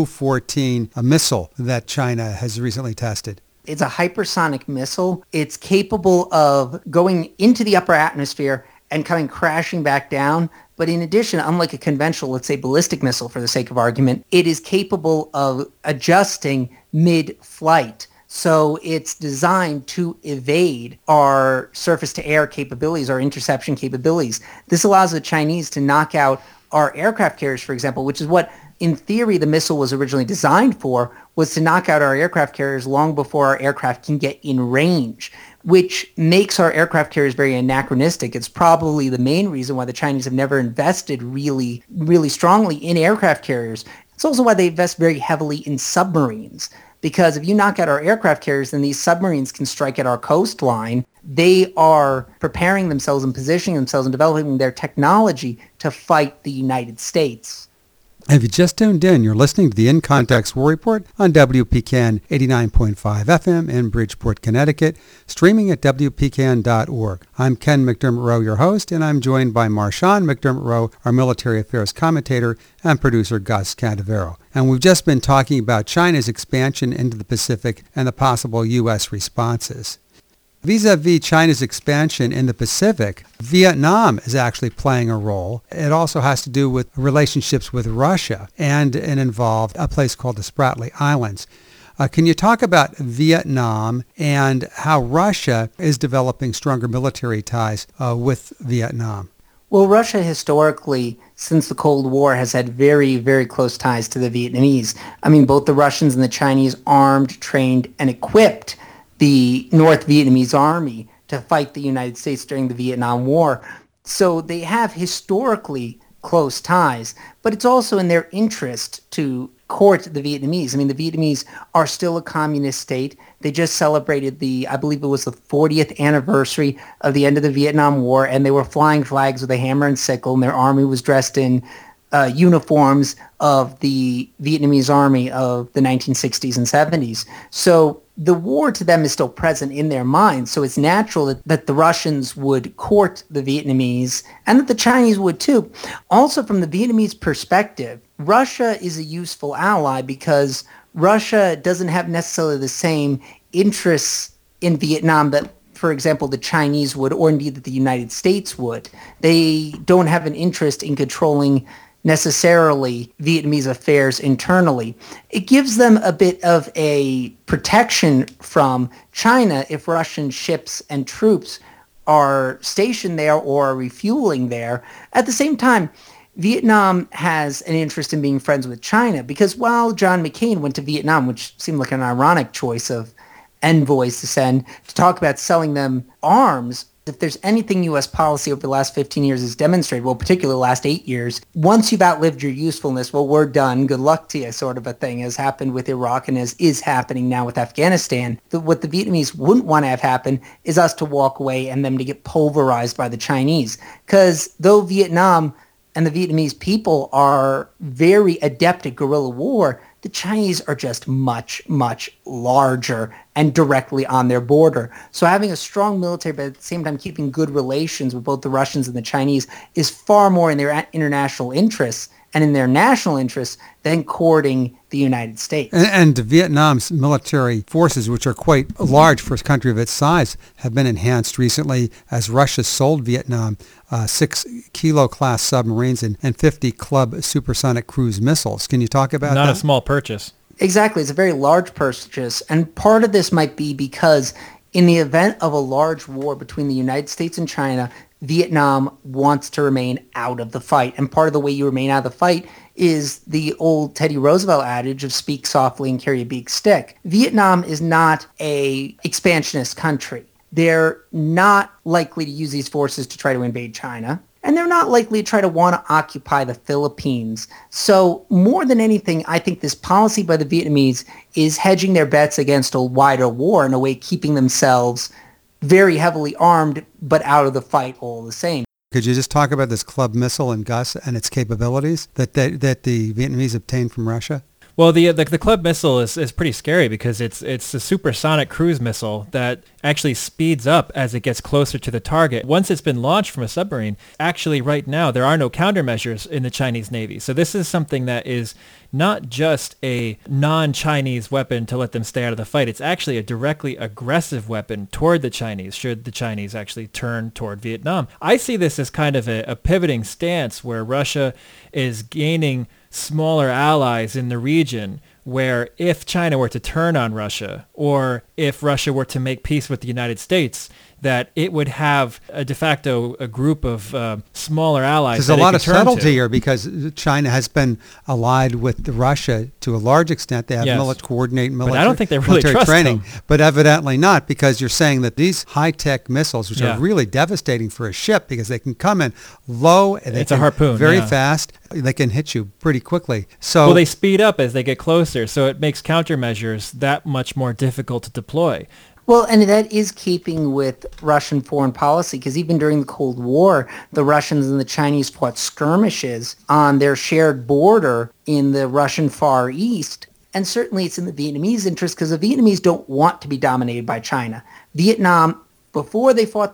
A: Wu-14 missile that China has recently tested?
B: It's a hypersonic missile. It's capable of going into the upper atmosphere and coming crashing back down. But in addition, unlike a conventional, let's say, ballistic missile, for the sake of argument, it is capable of adjusting mid-flight. So it's designed to evade our surface-to-air capabilities, our interception capabilities. This allows the Chinese to knock out our aircraft carriers, for example, which is what, in theory, the missile was originally designed for, was to knock out our aircraft carriers long before our aircraft can get in range, which makes our aircraft carriers very anachronistic. It's probably the main reason why the Chinese have never invested really, really strongly in aircraft carriers. It's also why they invest very heavily in submarines, because if you knock out our aircraft carriers, then these submarines can strike at our coastline. They are preparing themselves and positioning themselves and developing their technology to fight the United States.
A: If you just tuned in, you're listening to the In Context War Report on WPKN 89.5 FM in Bridgeport, Connecticut, streaming at WPKN.org. I'm Ken McDermott Rowe, your host, and I'm joined by Marchand McDermott Rowe, our military affairs commentator, and producer Gus Candavero. And we've just been talking about China's expansion into the Pacific and the possible U.S. responses. Vis-a-vis China's expansion in the Pacific, Vietnam is actually playing a role. It also has to do with relationships with Russia and involved a place called the Spratly Islands. Can you talk about Vietnam and how Russia is developing stronger military ties with Vietnam?
B: Well, Russia historically, since the Cold War, has had very, very close ties to the Vietnamese. I mean, both the Russians and the Chinese armed, trained, and equipped the North Vietnamese army to fight the United States during the Vietnam War. So they have historically close ties, but it's also in their interest to court the Vietnamese. I mean, the Vietnamese are still a communist state. They just celebrated I believe it was the 40th anniversary of the end of the Vietnam War, and they were flying flags with a hammer and sickle, and their army was dressed in uniforms of the Vietnamese army of the 1960s and 70s. So the war to them is still present in their minds. So it's natural that the Russians would court the Vietnamese and that the Chinese would too. Also, from the Vietnamese perspective, Russia is a useful ally because Russia doesn't have necessarily the same interests in Vietnam that, for example, the Chinese would, or indeed that the United States would. They don't have an interest in controlling necessarily Vietnamese affairs internally. It gives them a bit of a protection from China if Russian ships and troops are stationed there or are refueling there. At the same time, Vietnam has an interest in being friends with China because while John McCain went to Vietnam, which seemed like an ironic choice of envoys to send to talk about selling them arms, if there's anything U.S. policy over the last 15 years has demonstrated, well, particularly the last 8 years, once you've outlived your usefulness, well, we're done. Good luck to you, sort of a thing, as happened with Iraq and as is happening now with Afghanistan. What the Vietnamese wouldn't want to have happen is us to walk away and them to get pulverized by the Chinese. Because though Vietnam and the Vietnamese people are very adept at guerrilla war, the Chinese are just much, much larger and directly on their border. So having a strong military, but at the same time keeping good relations with both the Russians and the Chinese is far more in their international interests and in their national interests than courting the United States.
A: And Vietnam's military forces, which are quite large for a country of its size, have been enhanced recently as Russia sold Vietnam 6 Kilo class submarines and 50 Club supersonic cruise missiles. Can you talk about that?
C: Not a small purchase.
B: Exactly. It's a very large purchase. And part of this might be because in the event of a large war between the United States and China, Vietnam wants to remain out of the fight. And part of the way you remain out of the fight is the old Teddy Roosevelt adage of speak softly and carry a big stick. Vietnam is not a expansionist country. They're not likely to use these forces to try to invade China. And they're not likely to try to want to occupy the Philippines. So more than anything, I think this policy by the Vietnamese is hedging their bets against a wider war, in a way keeping themselves very heavily armed, but out of the fight all the same.
A: Could you just talk about this Club missile and Gus and its capabilities that the Vietnamese obtained from Russia?
C: Well, the Club missile is pretty scary because it's a supersonic cruise missile that actually speeds up as it gets closer to the target. Once it's been launched from a submarine, actually right now there are no countermeasures in the Chinese Navy. So this is something that is not just a non-Chinese weapon to let them stay out of the fight. It's actually a directly aggressive weapon toward the Chinese, should the Chinese actually turn toward Vietnam. I see this as kind of a pivoting stance where Russia is gaining smaller allies in the region, where if China were to turn on Russia, or if Russia were to make peace with the United States, that it would have a de facto a group of smaller allies.
A: There's a lot of subtlety here because China has been allied with Russia to a large extent. They have coordinate military,
C: but I don't think they really trust
A: training,
C: them.
A: But evidently not, because you're saying that these high-tech missiles, which are really devastating for a ship because they can come in low, and
C: it's a harpoon,
A: very fast. They can hit you pretty quickly. So
C: well, they speed up as they get closer, so it makes countermeasures that much more difficult to deploy.
B: Well, and that is keeping with Russian foreign policy, because even during the Cold War, the Russians and the Chinese fought skirmishes on their shared border in the Russian Far East. And certainly it's in the Vietnamese interest, because the Vietnamese don't want to be dominated by China. Vietnam, before they fought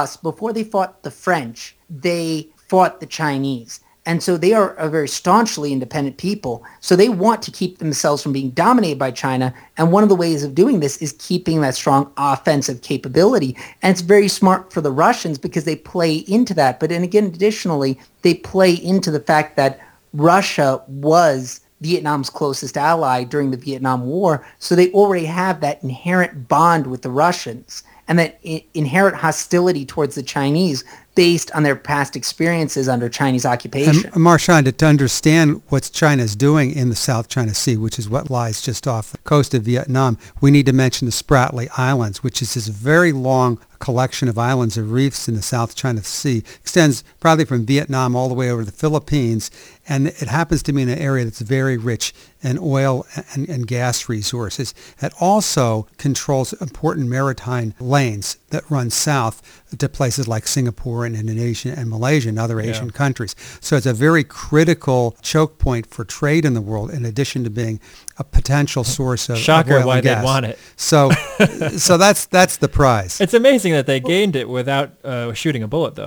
B: the French, they fought the Chinese. And so they are a very staunchly independent people. So they want to keep themselves from being dominated by China. And one of the ways of doing this is keeping that strong offensive capability. And it's very smart for the Russians because they play into that. But then again, additionally, they play into the fact that Russia was Vietnam's closest ally during the Vietnam War. So they already have that inherent bond with the Russians and that inherent hostility towards the Chinese based on their past experiences under Chinese occupation.
A: And Marchand, to understand what China is doing in the South China Sea, which is what lies just off the coast of Vietnam, we need to mention the Spratly Islands, which is this very long collection of islands or reefs in the South China Sea. Extends probably from Vietnam all the way over to the Philippines, and it happens to be in an area that's very rich in oil and gas resources. It also controls important maritime lanes that run south to places like Singapore and Indonesia and Malaysia and other Asian countries. So it's a very critical choke point for trade in the world, in addition to being a potential source of
C: Shocker
A: oil
C: why
A: and gas.
C: they'd want it.
A: So that's the prize.
C: It's amazing that they gained it without shooting a bullet, though.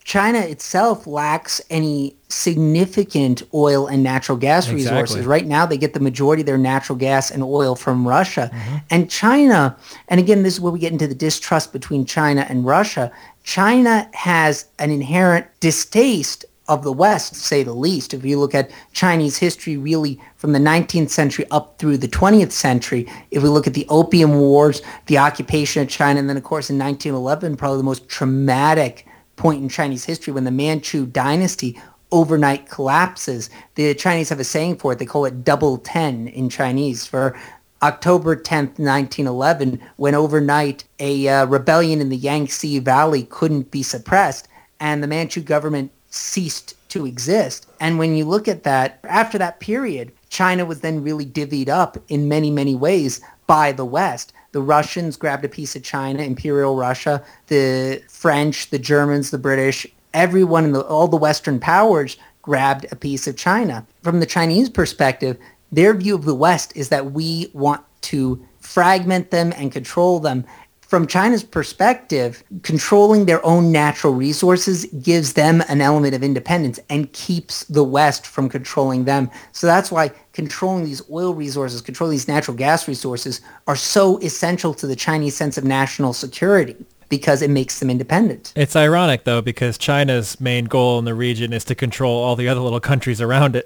B: China itself lacks any significant oil and natural gas resources. Right now, they get the majority of their natural gas and oil from Russia. And China, and again, this is where we get into the distrust between China and Russia. China has an inherent distaste of the West, to say the least. If you look at Chinese history really from the 19th century up through the 20th century, if we look at the Opium Wars, the occupation of China, and then, of course, in 1911, probably the most traumatic point in Chinese history when the Manchu dynasty overnight collapses. The Chinese have a saying for it. They call it double 10 in Chinese for October 10th, 1911, when overnight a rebellion in the Yangtze Valley couldn't be suppressed and the Manchu government ceased to exist. And when you look at that, after that period, China was then really divvied up in many, many ways by the West. The Russians grabbed a piece of China, Imperial Russia, the French, the Germans, the British, everyone in all the Western powers grabbed a piece of China. From the Chinese perspective, their view of the West is that we want to fragment them and control them. From China's perspective, controlling their own natural resources gives them an element of independence and keeps the West from controlling them. So that's why controlling these oil resources, controlling these natural gas resources are so essential to the Chinese sense of national security, because it makes them independent.
C: It's ironic, though, because China's main goal in the region is to control all the other little countries around it.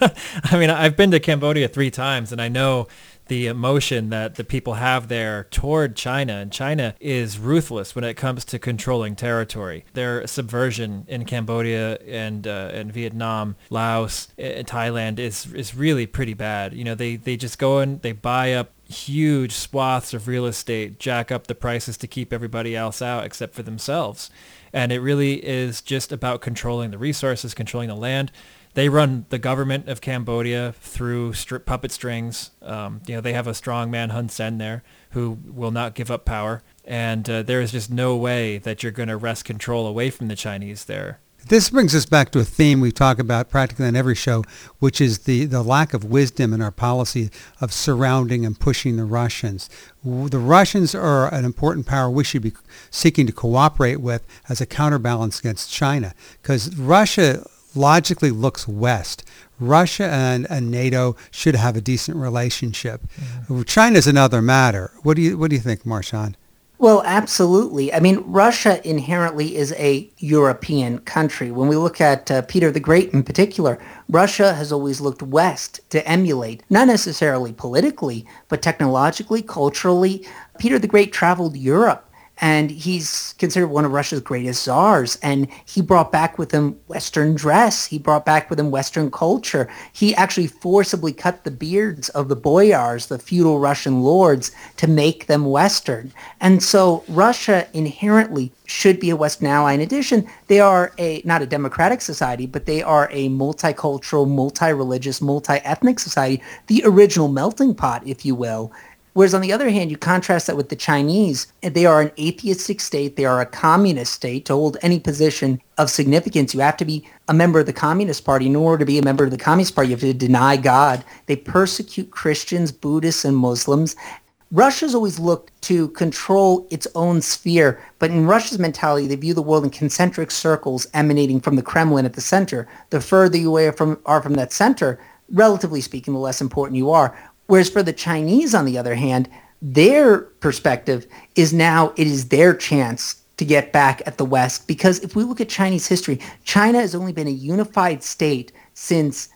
C: I mean, I've been to Cambodia 3 times, and I know the emotion that the people have there toward China, and China is ruthless when it comes to controlling territory. Their subversion in Cambodia and Vietnam, Laos, Thailand is really pretty bad. You know, they just go and they buy up huge swaths of real estate, jack up the prices to keep everybody else out except for themselves. And it really is just about controlling the resources, controlling the land. They run the government of Cambodia through puppet strings. They have a strong man, Hun Sen, there, who will not give up power. And there is just no way that you're going to wrest control away from the Chinese there.
A: This brings us back to a theme we talk about practically on every show, which is the lack of wisdom in our policy of surrounding and pushing the Russians. The Russians are an important power we should be seeking to cooperate with as a counterbalance against China, because Russia logically looks west. Russia and NATO should have a decent relationship. China's another matter. What do you think, Marchand?
B: Well, absolutely. I mean, Russia inherently is a European country. When we look at Peter the Great in particular, Russia has always looked west to emulate, not necessarily politically, but technologically, culturally. Peter the Great traveled Europe, and he's considered one of Russia's greatest czars. And he brought back with him Western dress. He brought back with him Western culture. He actually forcibly cut the beards of the boyars, the feudal Russian lords, to make them Western. And so Russia inherently should be a Western ally. In addition, they are not a democratic society, but they are a multicultural, multi-religious, multi-ethnic society, the original melting pot, if you will. Whereas on the other hand, you contrast that with the Chinese. They are an atheistic state. They are a communist state. To hold any position of significance, you have to be a member of the Communist Party. In order to be a member of the Communist Party, you have to deny God. They persecute Christians, Buddhists, and Muslims. Russia's always looked to control its own sphere, but in Russia's mentality, they view the world in concentric circles emanating from the Kremlin at the center. The further you are from that center, relatively speaking, the less important you are. Whereas for the Chinese, on the other hand, their perspective is now it is their chance to get back at the West. Because if we look at Chinese history, China has only been a unified state since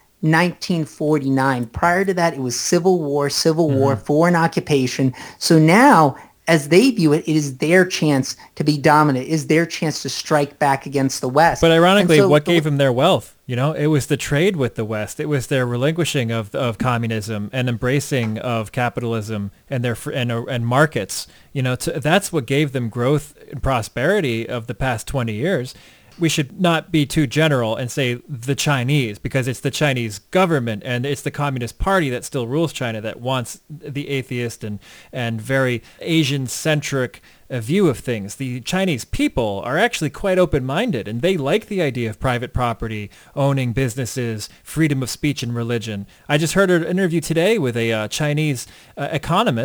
B: 1949. Prior to that, it was civil war, foreign occupation. So now, as they view it, it is their chance to be dominant, it is their chance to strike back against the West.
C: But ironically, what gave them their wealth? You know, it was the trade with the West. It was their relinquishing of communism and embracing of capitalism and and markets. You know, that's what gave them growth and prosperity of the past 20 years. We should not be too general and say the Chinese, because it's the Chinese government and it's the Communist Party that still rules China that wants the atheist and very Asian-centric view of things. The Chinese people are actually quite open-minded, and they like the idea of private property, owning businesses, freedom of speech and religion. I just heard an interview today with a Chinese economist,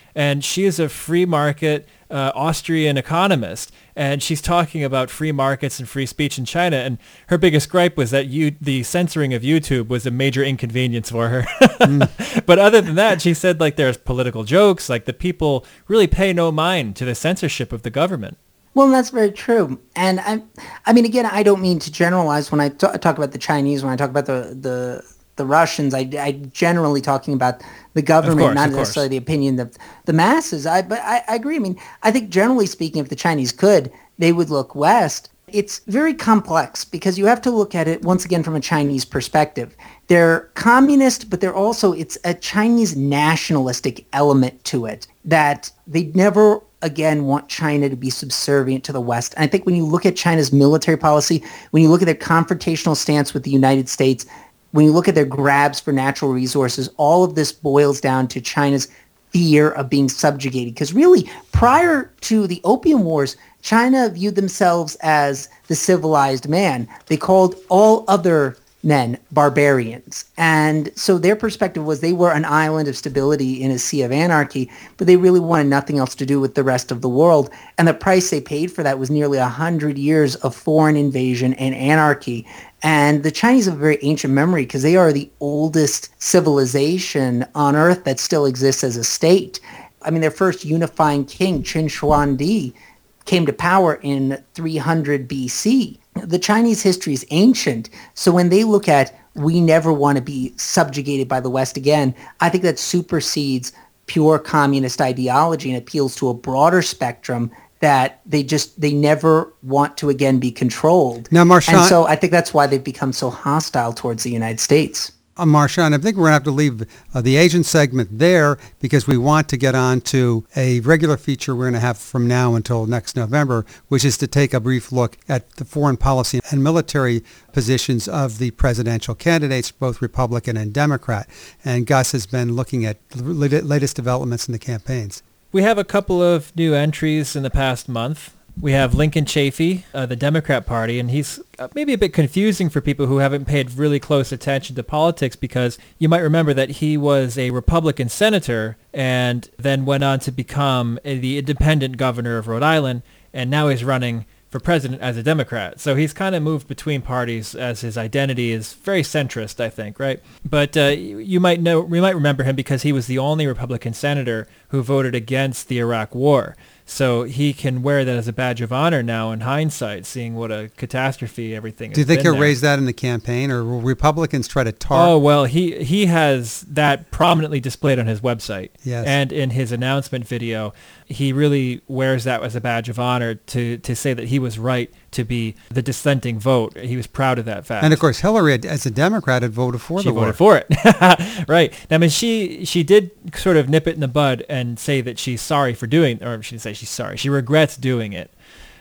C: and she is a free market Austrian economist, and she's talking about free markets and free speech in China, and her biggest gripe was that the censoring of YouTube was a major inconvenience for her. But other than that, she said like there's political jokes, like the people really pay no mind to the censorship of the government.
B: Well, that's very true. And I mean, again, I don't mean to generalize when I talk about the Chinese, when I talk about the Russians. I generally talking about the government, not necessarily the opinion of the masses. But I agree. I mean, I think generally speaking, if the Chinese could, they would look west. It's very complex because you have to look at it once again from a Chinese perspective. They're communist, but it's a Chinese nationalistic element to it that they never again want China to be subservient to the West. And I think when you look at China's military policy, when you look at their confrontational stance with the United States, when you look at their grabs for natural resources, all of this boils down to China's fear of being subjugated. Because really, prior to the Opium Wars, China viewed themselves as the civilized man. They called all other men barbarians. And so their perspective was they were an island of stability in a sea of anarchy, but they really wanted nothing else to do with the rest of the world. And the price they paid for that was nearly 100 years of foreign invasion and anarchy. And the Chinese have a very ancient memory because they are the oldest civilization on Earth that still exists as a state. I mean, their first unifying king, Qin Huangdi, came to power in 300 BC. The Chinese history is ancient, so when they look at we never want to be subjugated by the West again, I think that supersedes pure communist ideology and appeals to a broader spectrum that they never want to again be controlled.
A: Now, Marchand,
B: and so I think that's why they've become so hostile towards the United States.
A: Marchand, I think we're going to have to leave the Asian segment there because we want to get on to a regular feature we're going to have from now until next November, which is to take a brief look at the foreign policy and military positions of the presidential candidates, both Republican and Democrat. And Gus has been looking at the latest developments in the campaigns.
C: We have a couple of new entries in the past month. We have Lincoln Chafee, the Democrat Party, and he's maybe a bit confusing for people who haven't paid really close attention to politics because you might remember that he was a Republican senator and then went on to become the independent governor of Rhode Island, and now he's running for president as a Democrat. So he's kind of moved between parties as his identity is very centrist, I think, right? But we might remember him because he was the only Republican senator who voted against the Iraq War. So he can wear that as a badge of honor now in hindsight, seeing what a catastrophe everything is.
A: Do you think he'll raise that in the campaign, or will Republicans try to target?
C: Oh, well, he has that prominently displayed on his website.
A: Yes.
C: And in his announcement video, he really wears that as a badge of honor to say that he was right to be the dissenting vote. He was proud of that fact.
A: And of course, Hillary, as a Democrat, had voted for the war.
C: She voted for it. Right. I mean, she did sort of nip it in the bud and say that she's sorry for doing, or she didn't say she's sorry. She regrets doing it.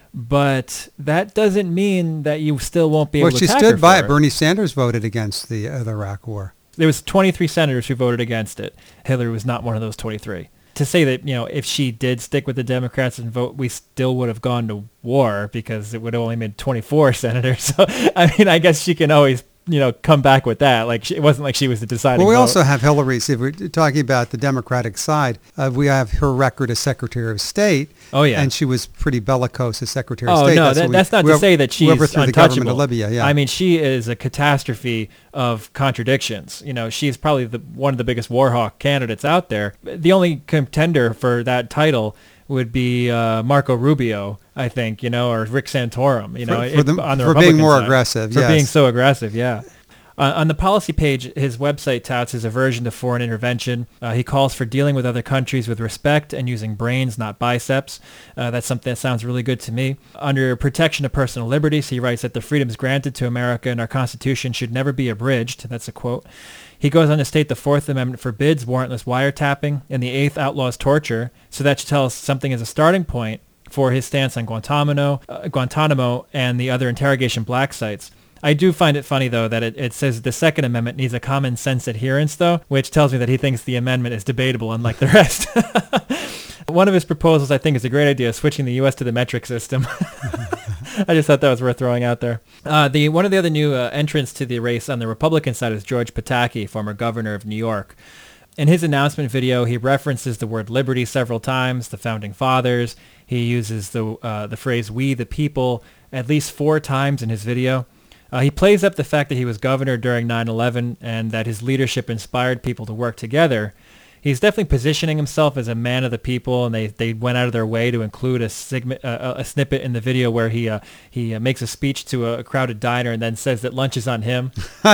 C: But that doesn't mean that you still won't be able to attack her.
A: Well, she stood by it. Bernie Sanders voted against the Iraq war.
C: There was 23 senators who voted against it. Hillary was not one of those 23. To say that, if she did stick with the Democrats and vote, we still would have gone to war because it would have only made 24 senators. So, I mean, I guess she can always, come back with that. Like, it wasn't like she was the deciding
A: vote. Well, we
C: vote.
A: also have Hillary's, if we're talking about the Democratic side, we have her record as Secretary of State.
C: Oh, yeah.
A: And she was pretty bellicose as Secretary of State.
C: Oh, no, that's not to say that she's
A: untouchable. The government of Libya, yeah.
C: I mean, she is a catastrophe of contradictions. She's probably one of the biggest war hawk candidates out there. The only contender for that title would be Marco Rubio, I think, or Rick Santorum, on the
A: for
C: Republican
A: being more
C: side.
A: aggressive,
C: For
A: yes.
C: being so aggressive, yeah. On the policy page, his website touts his aversion to foreign intervention. He calls for dealing with other countries with respect and using brains, not biceps. That's something that sounds really good to me. Under protection of personal liberties, he writes that the freedoms granted to America and our Constitution should never be abridged. That's a quote. He goes on to state the Fourth Amendment forbids warrantless wiretapping and the Eighth outlaws torture. So that should tell us something as a starting point for his stance on Guantanamo and the other interrogation black sites. I do find it funny, though, that it says the Second Amendment needs a common sense adherence, though, which tells me that he thinks the amendment is debatable, unlike the rest. One of his proposals, I think, is a great idea, switching the U.S. to the metric system. I just thought that was worth throwing out there. One of the other new entrants to the race on the Republican side is George Pataki, former governor of New York. In his announcement video, he references the word liberty several times, the founding fathers. He uses the phrase "we the people" at least 4 times in his video. He plays up the fact that he was governor during 9/11 and that his leadership inspired people to work together. He's definitely positioning himself as a man of the people, and they went out of their way to include a snippet in the video where he makes a speech to a crowded diner and then says that lunch is on him.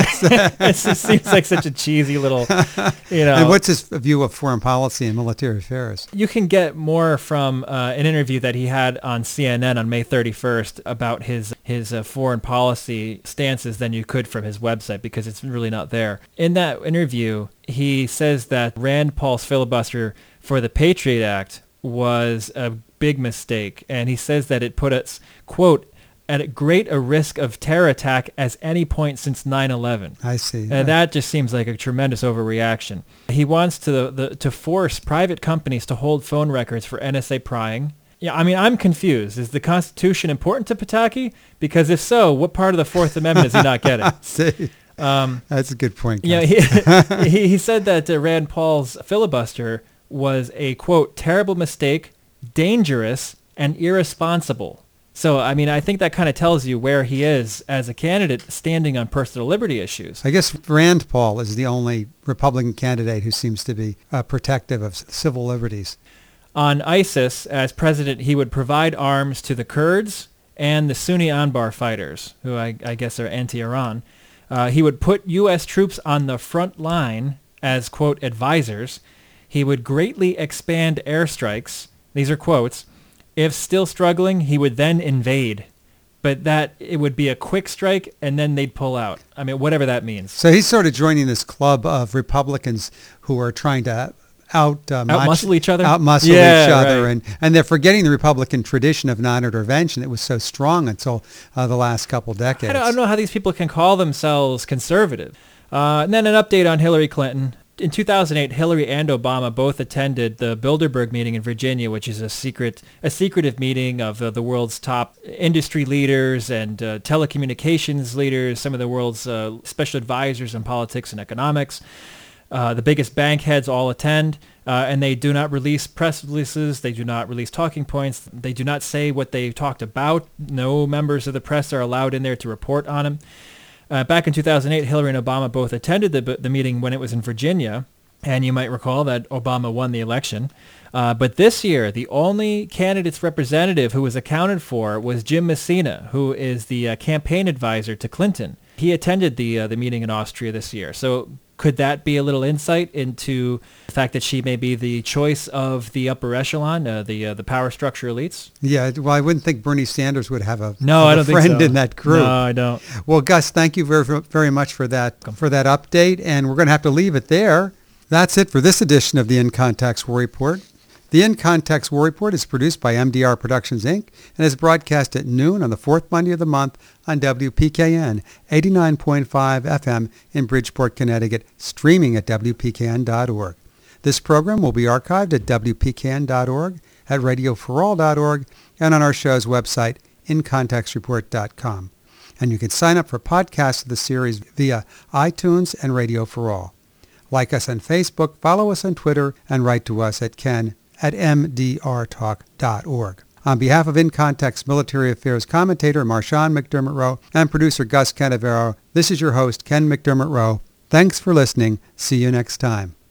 C: It just seems like such a cheesy little,
A: And what's his view of foreign policy and military affairs?
C: You can get more from an interview that he had on CNN on May 31st about his foreign policy stances than you could from his website, because it's really not there. In that interview, he says that Rand Paul's filibuster for the Patriot Act was a big mistake, and he says that it put us, quote, at a great a risk of terror attack as any point since 9/11.
A: I see.
C: And that just seems like a tremendous overreaction. He wants to force private companies to hold phone records for NSA prying. Yeah, I mean, I'm confused. Is the Constitution important to Pataki? Because if so, what part of the Fourth Amendment is he not getting?
A: See. That's a good point.
C: Yeah, he said that Rand Paul's filibuster was a, quote, terrible mistake, dangerous, and irresponsible. So, I mean, I think that kind of tells you where he is as a candidate standing on personal liberty issues.
A: I guess Rand Paul is the only Republican candidate who seems to be protective of civil liberties.
C: On ISIS, as president, he would provide arms to the Kurds and the Sunni Anbar fighters, who I guess are anti-Iran. He would put U.S. troops on the front line as, quote, advisors. He would greatly expand airstrikes. These are quotes. If still struggling, he would then invade. But that it would be a quick strike, and then they'd pull out. I mean, whatever that means.
A: So he's sort of joining this club of Republicans who are trying to
C: outmuscle each other.
A: Right. And they're forgetting the Republican tradition of non-intervention that was so strong until the last couple decades.
C: I don't know how these people can call themselves conservative. And then an update on Hillary Clinton. In 2008, Hillary and Obama both attended the Bilderberg meeting in Virginia, which is a secretive meeting of the world's top industry leaders and telecommunications leaders, some of the world's special advisors in politics and economics. The biggest bank heads all attend, and they do not release press releases. They do not release talking points. They do not say what they talked about. No members of the press are allowed in there to report on them. Back in 2008, Hillary and Obama both attended the meeting when it was in Virginia, and you might recall that Obama won the election. But this year, the only candidate's representative who was accounted for was Jim Messina, who is the campaign advisor to Clinton. He attended the meeting in Austria this year. So could that be a little insight into the fact that she may be the choice of the upper echelon, the power structure elites?
A: Yeah, well, I wouldn't think Bernie Sanders would have a
C: friend
A: think so. In that group.
C: No, I don't.
A: Well, Gus, thank you very, very much for that update, and we're going to have to leave it there. That's it for this edition of the In Context War Report. The In Context War Report is produced by MDR Productions, Inc. and is broadcast at noon on the fourth Monday of the month on WPKN 89.5 FM in Bridgeport, Connecticut, streaming at WPKN.org. This program will be archived at WPKN.org, at radioforall.org, and on our show's website, incontextreport.com. And you can sign up for podcasts of the series via iTunes and Radio for All. Like us on Facebook, follow us on Twitter, and write to us at ken@mdrtalk.org. On behalf of In Context Military Affairs commentator Marshawn McDermott Rowe and producer Gus Canavero, this is your host, Ken McDermott Rowe. Thanks for listening. See you next time.